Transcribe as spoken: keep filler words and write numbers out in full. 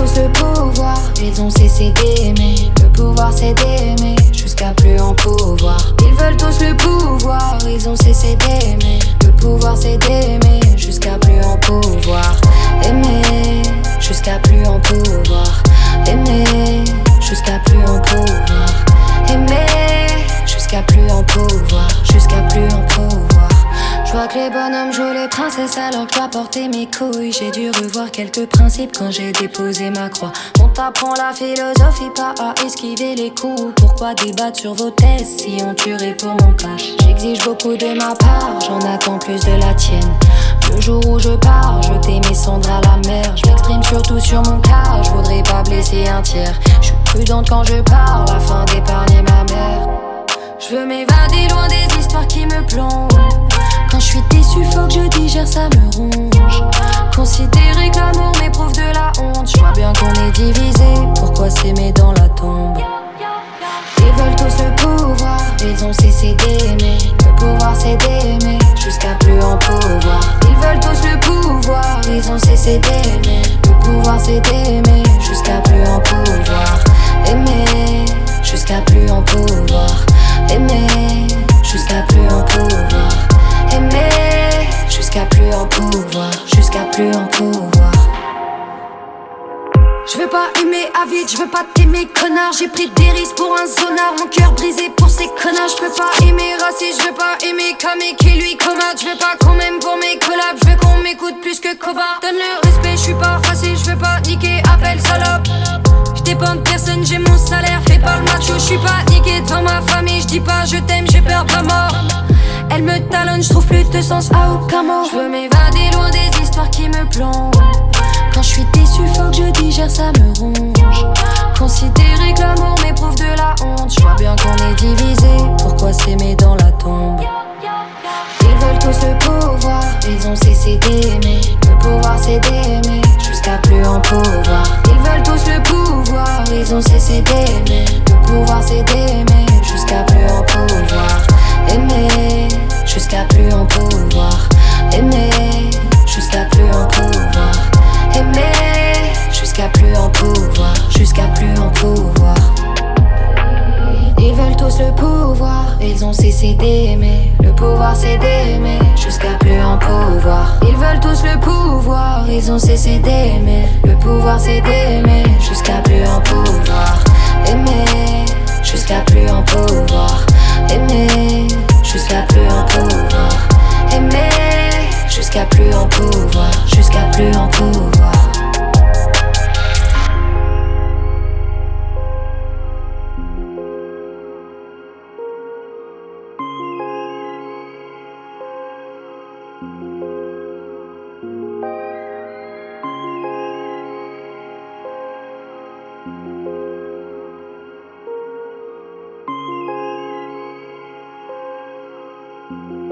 tous le pouvoir, ils ont cessé d'aimer. Le pouvoir c'est d'aimer, jusqu'à plus en pouvoir. Ils veulent tous le pouvoir, ils ont cessé d'aimer. Le pouvoir c'est d'aimer, jusqu'à plus en pouvoir. Aimer, jusqu'à plus en pouvoir. Aimer, jusqu'à plus en pouvoir. Aimer, jusqu'à plus en pouvoir. Jusqu'à plus en pouvoir. Je vois que les bonhommes jouent les princesses alors que je dois porter mes couilles. J'ai dû revoir quelques principes quand j'ai déposé ma croix. On t'apprend la philosophie, pas à esquiver les coups. Pourquoi débattre sur vos tests si on tuerait pour mon cash? J'exige beaucoup de ma part, j'en attends plus de la tienne. Le jour où je pars, jeter mes cendres à la mer. Je m'exprime surtout sur mon cas, je voudrais pas blesser un tiers. Je suis prudente quand je parle, afin d'épargner ma mère. Je veux m'évader loin des histoires qui me plongent. Quand je suis déçu, faut que je digère, ça me ronge. Considérer que l'amour m'éprouve de la honte. Je vois bien qu'on est divisé, pourquoi s'aimer dans la tombe? Ils veulent tous le pouvoir, ils ont cessé d'aimer. Le pouvoir c'est d'aimer, jusqu'à plus en pouvoir. Ils veulent tous le pouvoir, ils ont cessé d'aimer. Le pouvoir c'est d'aimer, jusqu'à plus en pouvoir. Aimer, jusqu'à plus en pouvoir. Aimer, jusqu'à plus en pouvoir. Aimer, jusqu'à plus en pouvoir. Jusqu'à plus en pouvoir. Je veux pas aimer à vide, je veux pas t'aimer connard. J'ai pris des risques pour un zonard, mon cœur brisé pour ces connards. Je peux pas aimer raciste, je veux pas aimer Kamé qui lui commode. Je veux pas qu'on m'aime pour mes collabs, je veux qu'on m'écoute plus que Koba. Donne le respect, je suis pas facile, je veux pas niquer, appelle salope. Je dépends de personne, j'ai mon salaire, fais pas le macho. Je suis pas niqué dans ma famille, je dis pas je t'aime, j'ai peur de la mort. Elle me talonne, je trouve plus de sens à aucun mot. Je veux m'évader loin des histoires qui me plongent. Quand je suis déçu, faut que je digère, ça me ronge. Considérer que l'amour m'éprouve de la honte. Je vois bien qu'on est divisé, pourquoi s'aimer dans la tombe? Ils veulent tous le pouvoir, ils ont cessé d'aimer. Le pouvoir c'est d'aimer, jusqu'à plus en pouvoir. Ils veulent tous le pouvoir, ils ont cessé d'aimer. Le pouvoir c'est d'aimer, jusqu'à plus en pouvoir. Aimer, jusqu'à plus en pouvoir. Aimer, jusqu'à plus en pouvoir. Aimer, jusqu'à plus en pouvoir. Jusqu'à plus en pouvoir. Ils veulent tous le pouvoir, ils ont cessé d'aimer. Le pouvoir c'est d'aimer, jusqu'à plus en pouvoir. Ils veulent tous le pouvoir, ils ont cessé d'aimer. Le pouvoir c'est d'aimer, jusqu'à plus en pouvoir. Aimer, jusqu'à plus en pouvoir. Aimer, jusqu'à plus en pouvoir. Aimer, jusqu'à plus en pouvoir. Jusqu'à plus en pouvoir. Thank you.